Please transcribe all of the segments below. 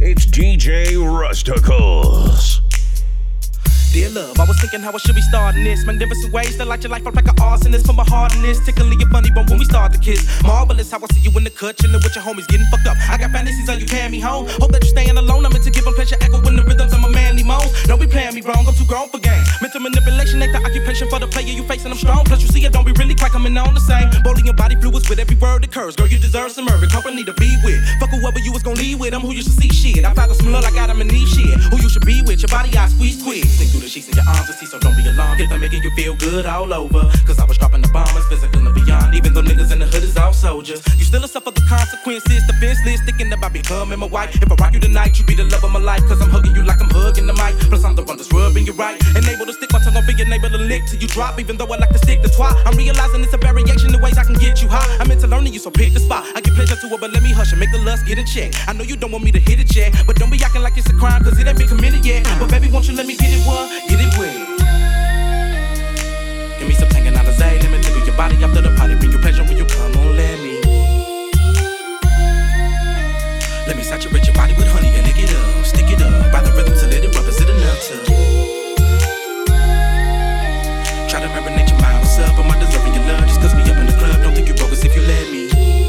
It's DJ Rusticles. Dear love, I was thinking how I should be starting this. Magnificent ways to light your life up like an arsonist. Put my heart in this, tickling your funny bone when we start to kiss. Marvelous how I see you in the cut, chilling with your homies, getting fucked up. I got fantasies of you carrying me home. Hope that you're staying alone. I'm meant to give them pleasure, echoing the rhythms of my manly moans. Don't be playing me wrong, I'm too grown for games. Mental manipulation ain't the occupation for the player you facing. I'm strong, plus you see it don't be really quite coming on the same. Bowling your body fluids with every word that curves. Girl, you deserve some urban company to be with. Fuck whoever you was gonna leave with, I'm who you should see shit. I fly the smell like Adam and Eve shit. Who you should be with, your body I squeeze quick. Sink through the sheets in your arms and see, so don't be alarmed. If I'm making you feel good all over, cause I was dropping the bombers, physical and beyond. Even though niggas in the hood is all soldiers, you still suffer the consequences. Defenseless, thinking about becoming my wife. If I rock you tonight, you be the love of my life. Cause I'm hugging you like I'm hugging the mic. Plus I'm the one that's rubbing you right. And able to stick my tongue on your neighbor to lick till you drop. Even though I like to stick the twat, I'm realizing it's a variation of ways I can get you high. I'm into learning you, so pick the spot. I give pleasure to it, but let me hush and make the lust get in check. I know you don't want me to hit it yet, but don't be acting like it's a crime, cause it ain't been committed yet. But baby, won't you let me get it one, get it wet. Give me some tangin' out of Zay, let me tickle your body after the party. Bring you pleasure when you come on, let me. Let me saturate your body with honey and lick it up, stick it up, by the rhythm till it erupts. Is it enough to try to marinate your mind? What's up? Am I deserving your love? Just cause we up in the club, don't think you bogus if you let me.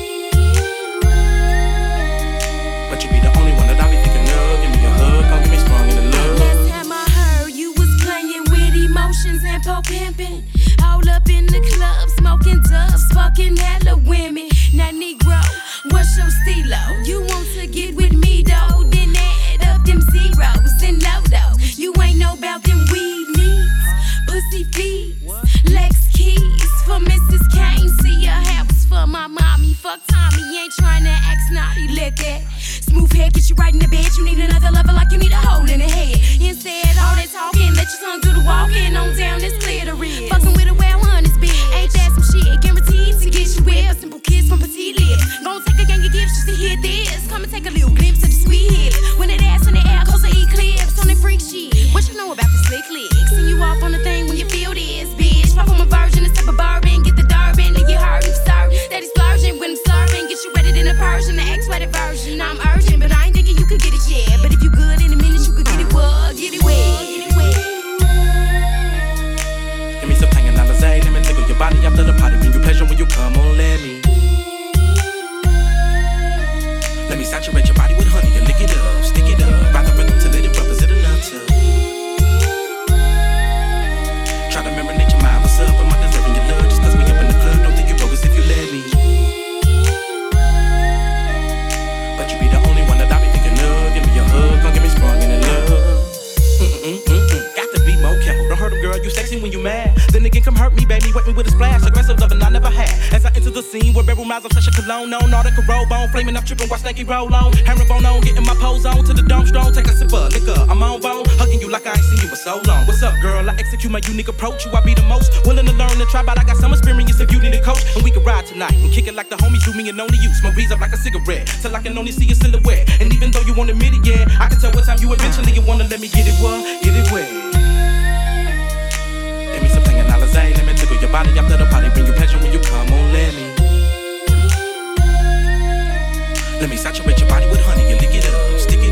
But you be the only one that I be thinking of. Give me a hug, come get me strong in the love. Last time I heard you was playing with emotions and pole pimping. All up in the club, smoking dubs, fucking hella women. Now Negro, what's your stilo? You want to get with me though? Then add up them zeros and low. You ain't know about them weed needs, pussy feeds, Lex keys for Mrs. Kane. See a house for my mommy. Fuck Tommy, ain't trying to act snotty. Let that smooth head get you right in the bed. You need another lover like you need a hole in the head. Instead, all that talking, let your tongue do the walking. On down, it's clear to read. Fucking with a well honest bitch. Ain't that some shit? Guaranteed to get you with a simple kiss from petite lips. Gon' take a gang of gifts just to hear this. Come and take a little glimpse of the sweet hips. When that ass in the air, cause the eclipse on that freak shit. What you know about the slick licks? Send you off on the thing when you feel this, bitch. Pop from a virgin, a sip of bourbon, get the Durbin, and you heard him start. Steady splurging when I'm slurping, get you ready in a Persian, the X-rated version. I'm urgent, but I ain't thinking you could get it yet. But if you good in a minute, you could get it wet, get it wet, get it wet. Give me some tangin' out of Zay, let me tickle your body after the party. Bring you pleasure when you come on, let me. Let me saturate your body with honey and lick it up, stick it up, by the rhythm till it erupts. Is it enough to try to marinate your mind? What's up? Am I deserving your love? Just cause we up in the club, don't think you bogus if you let me. But you be the only one that I be thinking of. Give me a hug, gon' get me sprung in love. Got to be more careful. Don't hurt him, girl. You sexy when you mad. Then again, come hurt me, baby. Wet me with a splash. Aggressive loving I never had. As I enter the scene where barrel mouths of such a cologne on, all the robe on, flaming up, tripping, watch Snakey roll on. Herringbone on, getting my pose on to the dome strong. Take a sip of liquor. I'm on bone, hugging you like I ain't seen you for so long. What's up, girl? I execute my unique approach. You, I be the most willing to learn and try, but I got some experience if you need a coach. And we can ride tonight and kick it like the homies do me and only you. Smoke weeds up like a cigarette till I can only see your silhouette. And even though you won't admit it yet, I can tell what time you eventually you wanna let me get it what, get it wet. Give me some tangin' out of Zay, let me tickle your body after the party. Bring you pleasure when you come on, let me. Let me saturate your body with honey and lick it up, stick